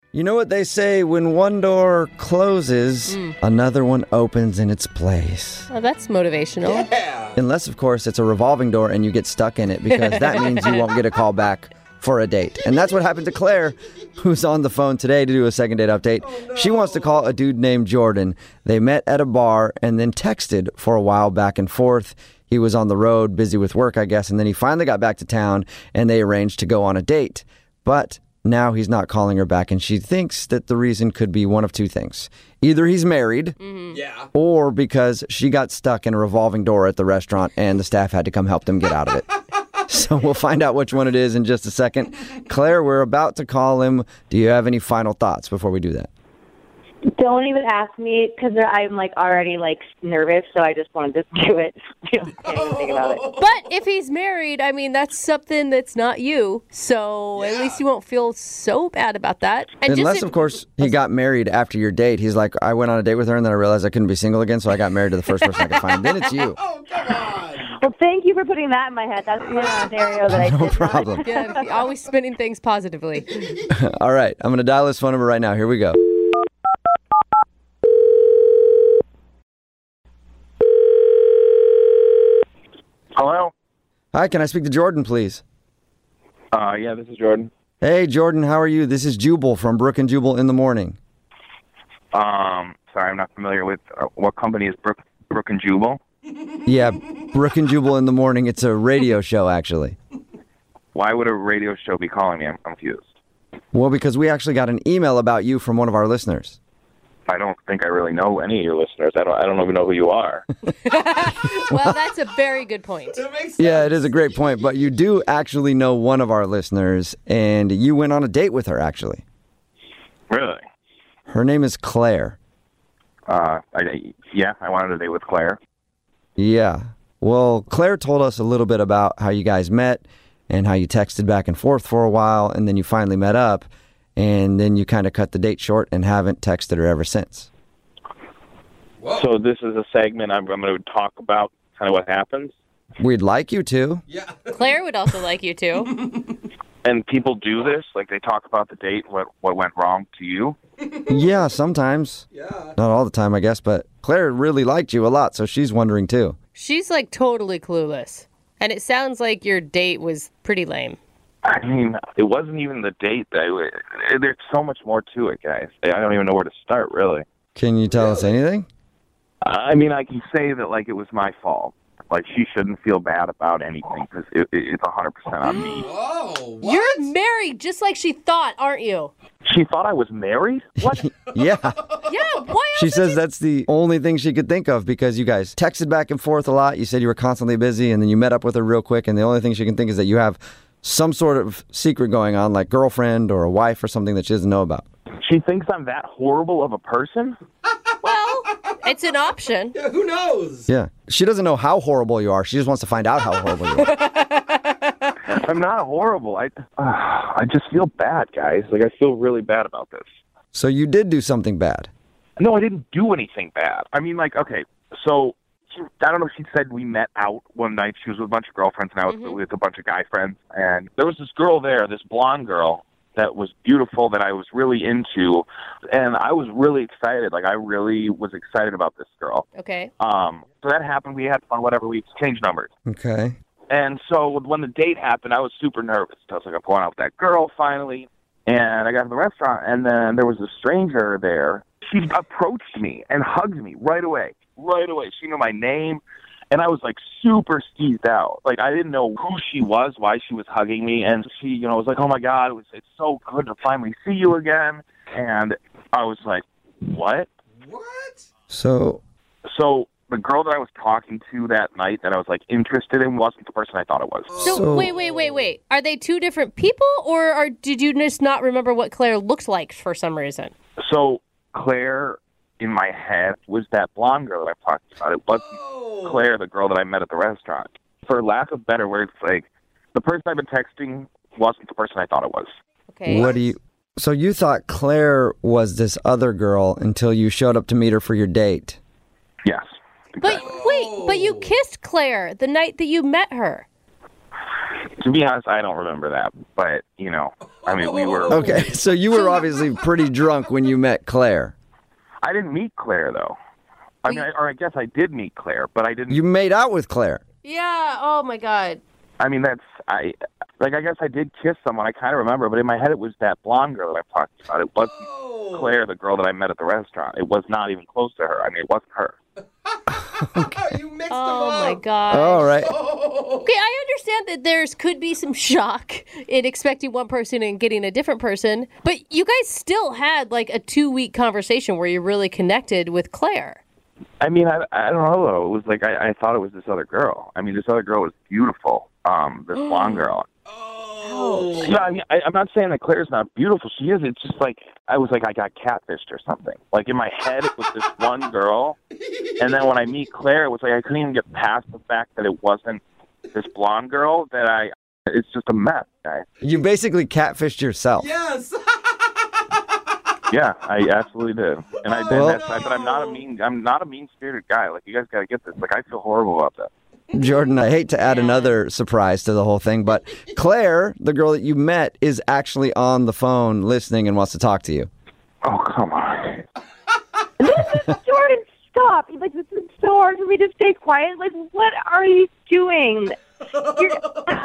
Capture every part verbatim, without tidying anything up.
You know what they say, when one door closes, mm. another one opens in its place. Oh, that's motivational. Yeah. Unless, of course, it's a revolving door and you get stuck in it, because that means you won't get a call back for a date. And that's what happened to Claire, who's on the phone today to do a second date update. Oh, no. She wants to call a dude named Jordan. They met at a bar and then texted for a while back and forth. He was on the road, busy with work, I guess, and then he finally got back to town and they arranged to go on a date. But now he's not calling her back, and she thinks that the reason could be one of two things. Either he's married, mm-hmm. yeah, or because she got stuck in a revolving door at the restaurant and the staff had to come help them get out of it. So we'll find out which one it is in just a second. Claire, we're about to call him. Do you have any final thoughts before we do that? Don't even ask me, because I'm like already like nervous, so I just wanted to do it. You know, can't even think about it. But if he's married, I mean, that's something that's not you, so yeah. At least you won't feel so bad about that. And Unless, just, of course, he got married after your date. He's like, I went on a date with her, and then I realized I couldn't be single again, so I got married to the first person I could find. Then it's you. Oh, come on. Well, thank you for putting that in my head. That's the scenario that I No did problem. not. Yeah, always spinning things positively. All right, I'm going to dial his phone number right now. Here we go. Hello? Hi, can I speak to Jordan, please? Uh, yeah, this is Jordan. Hey, Jordan, how are you? This is Jubal from Brook and Jubal in the Morning. Um, sorry, I'm not familiar with uh, what company is Brook, Brook and Jubal? Yeah, Brook and Jubal in the Morning. It's a radio show, actually. Why would a radio show be calling me? I'm confused. Well, because we actually got an email about you from one of our listeners. I don't think I really know any of your listeners. I don't. I don't even know who you are. Well, that's a very good point. That makes sense. Yeah, it is a great point. But you do actually know one of our listeners, and you went on a date with her, actually. Really? Her name is Claire. Uh, I, yeah, I wanted a date with Claire. Yeah. Well, Claire told us a little bit about how you guys met and how you texted back and forth for a while, and then you finally met up. And then you kind of cut the date short and haven't texted her ever since. Whoa. So this is a segment I'm, I'm going to talk about kind of what happens. We'd like you to. Yeah. Claire would also like you to. And people do this, like they talk about the date, what what went wrong to you. Yeah, sometimes. Yeah. Not all the time, I guess, but Claire really liked you a lot, so she's wondering too. She's like totally clueless. And it sounds like your date was pretty lame. I mean, it wasn't even the date. That I, there's so much more to it, guys. I don't even know where to start, really. Can you tell us anything? I mean, I can say that, like, it was my fault. Like, she shouldn't feel bad about anything, because it, it, it's one hundred percent on me. Oh, what? You're married just like she thought, aren't you? She thought I was married? What? Yeah. Yeah, why else She would says you... that's the only thing she could think of, because you guys texted back and forth a lot. You said you were constantly busy, and then you met up with her real quick, and the only thing she can think is that you have some sort of secret going on, like girlfriend or a wife or something that she doesn't know about. She thinks I'm that horrible of a person? Well, it's an option. Yeah, who knows? Yeah. She doesn't know how horrible you are. She just wants to find out how horrible you are. I'm not horrible. I, uh, I just feel bad, guys. Like, I feel really bad about this. So you did do something bad. No, I didn't do anything bad. I mean, like, okay, so she, I don't know if she said we met out one night. She was with a bunch of girlfriends, and I was mm-hmm. with a bunch of guy friends. And there was this girl there, this blonde girl, that was beautiful, that I was really into. And I was really excited. Like, I really was excited about this girl. Okay. Um. So that happened. We had fun, whatever. We exchanged numbers. Okay. And so when the date happened, I was super nervous. I was like, I'm going out with that girl finally. And I got to the restaurant, and then there was a stranger there. She approached me and hugged me right away. Right away. She knew my name, and I was, like, super skeezed out. Like, I didn't know who she was, why she was hugging me, and she, you know, was like, oh, my God, it was, it's so good to finally see you again. And I was like, what? What? So... So the girl that I was talking to that night that I was, like, interested in wasn't the person I thought it was. So, So- wait, wait, wait, wait. Are they two different people, or are, did you just not remember what Claire looked like for some reason? So Claire, in my head, was that blonde girl that I talked about. It wasn't Oh. Claire, the girl that I met at the restaurant. For lack of better words, like, the person I've been texting wasn't the person I thought it was. Okay. What do you... So you thought Claire was this other girl until you showed up to meet her for your date. Yes. But Exactly. wait, but you kissed Claire the night that you met her. To be honest, I don't remember that. But, you know, I mean, we were... Okay, so you were obviously pretty drunk when you met Claire. I didn't meet Claire, though. I mean, I, or I guess I did meet Claire, but I didn't... You made out with Claire. Yeah. Oh my God. I mean, that's... I Like, I guess I did kiss someone. I kind of remember, but in my head it was that blonde girl that I'm talking about. It wasn't Oh. Claire, the girl that I met at the restaurant. It was not even close to her. I mean, it wasn't her. You mixed Oh them my up. God. All right. Oh. Okay, I understand that there's could be some shock in expecting one person and getting a different person, but you guys still had like a two week conversation where you really connected with Claire. I mean, I, I don't know, though. It was like, I, I thought it was this other girl. I mean, this other girl was beautiful, um, this blonde girl. Oh. Yeah, I mean, I, I'm not saying that Claire's not beautiful. She is. It's just like, I was like, I got catfished or something. Like, in my head, it was this one girl. And then when I meet Claire, it was like, I couldn't even get past the fact that it wasn't this blonde girl that I, it's just a mess, guys. You basically catfished yourself. Yes. Yeah, I absolutely did. And I did Well- that, but I'm not a mean, I'm not a mean-spirited guy. Like, you guys got to get this. Like, I feel horrible about that. Jordan, I hate to add another surprise to the whole thing, but Claire, the girl that you met, is actually on the phone listening and wants to talk to you. Oh, come on. Jordan, stop. Like, this is so hard for me to stay quiet. Like, what are you doing? You're...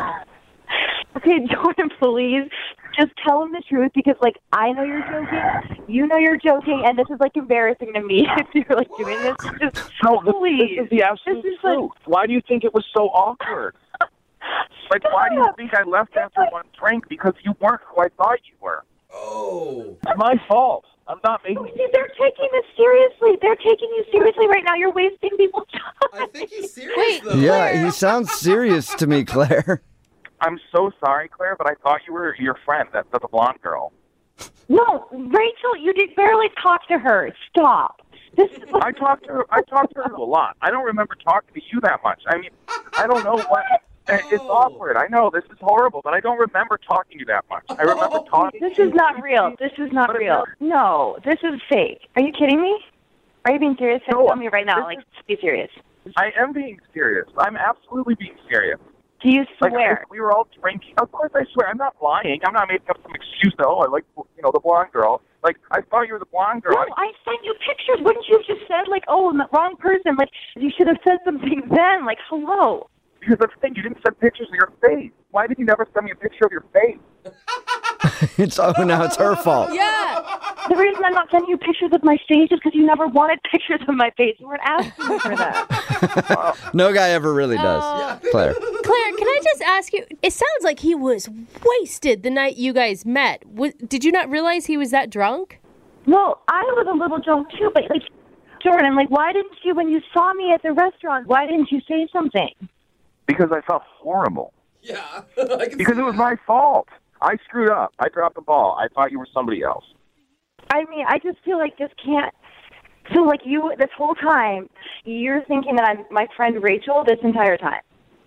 Okay, Jordan, please just tell him the truth because, like, I know you're joking, you know you're joking, and this is, like, embarrassing to me if you're, like, doing this. Just No, this, please. this is the absolute This is, truth. like- Why do you think it was so awkward? Like, why do you Stop. think I left after one drink? Because you weren't who I thought you were. Oh. It's my fault. I'm not making... See, they're taking this seriously. They're taking you seriously right now. You're wasting people's I time. think he's serious, Wait. though. Yeah, he sounds serious to me, Claire. I'm so sorry, Claire, but I thought you were your friend, that, that the blonde girl. No, Rachel, you did barely talk to her. Stop. This is I talked to her. I talked to her a lot. I don't remember talking to you that much. I mean, I don't know what. It's awkward. I know this is horrible, but I don't remember talking to you that much. I remember talking. This is not real. This is not But it real. hurt. No, this is fake. Are you kidding me? Are you being serious? No, Tell me right now. this Like, is- be serious. I am being serious. I'm absolutely being serious. Do you Like, swear? I- we were all drinking. Of course, I swear. I'm not lying. I'm not making up some excuse that, oh, I like, you know, the blonde girl. Like, I thought you were the blonde girl. No, I sent you pictures. Wouldn't you have just said, like, oh, I'm the wrong person? Like, you should have said something then. Like, hello. Because that's the thing. You didn't send pictures of your face. Why did you never send me a picture of your face? It's oh now it's her fault. Yeah. The reason I'm not sending you pictures of my face is because you never wanted pictures of my face. You weren't asking me for that. No guy ever really does. Uh, Claire. Claire, can I just ask you? It sounds like he was wasted the night you guys met. W- did you not realize he was that drunk? Well, I was a little drunk too, but like, Jordan, like, why didn't you, when you saw me at the restaurant, why didn't you say something? Because I felt horrible. Yeah. I can Because see it was that. my fault. I screwed up. I dropped the ball. I thought you were somebody else. I mean, I just feel like this can't. So, like, you, this whole time, you're thinking that I'm my friend Rachel this entire time.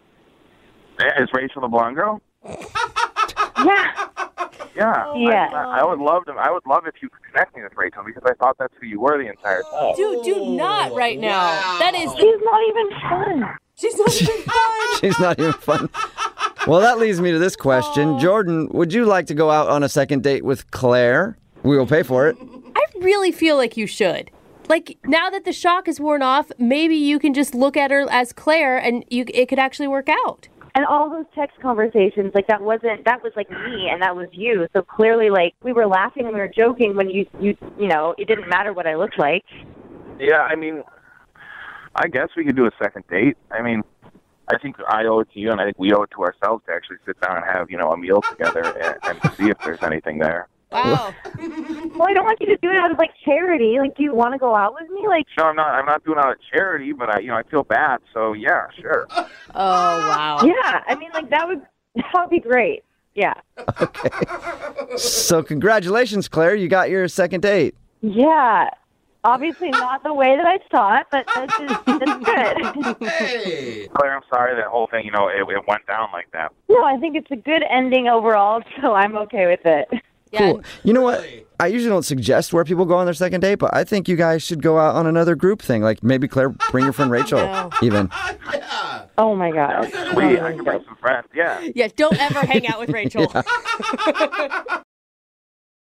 Is Rachel the blonde girl? Yeah. Yeah. Yeah. I, I would love to. I would love if you could connect me with Rachel because I thought that's who you were the entire time. Dude, do not right now. Wow. That is. She's not even fun. She's not even fun. She's not even fun. Well, that leads me to this question. Jordan, would you like to go out on a second date with Claire? We will pay for it. I really feel like you should. Like, now that the shock is worn off, maybe you can just look at her as Claire and you it could actually work out. And all those text conversations, like, that wasn't, that was like me and that was you. So clearly, like, we were laughing and we were joking when you, you, you know, it didn't matter what I looked like. Yeah. I mean, I guess we could do a second date. I mean, I think I owe it to you, and I think we owe it to ourselves to actually sit down and have, you know, a meal together and, and see if there's anything there. Wow. Well, I don't want you to do it out of, like, charity. Like, do you want to go out with me? Like, No, I'm not. I'm not doing it out of charity, but I, you know, I feel bad. So yeah, sure. Oh, wow. yeah, I mean, like, that would, that would be great. Yeah. So congratulations, Claire. You got your second date. Yeah. Obviously not the way that I saw it, but that's, just, that's good. Hey. Claire, I'm sorry that whole thing. You know, it, it went down like that. No, I think it's a good ending overall, so I'm okay with it. Yeah. Cool. You know what? I usually don't suggest where people go on their second date, but I think you guys should go out on another group thing. Like maybe Claire, bring your friend Rachel, No. even. Yeah. Oh my god. Sweet. I can bring some friends. Yeah. Yeah, don't ever hang out with Rachel.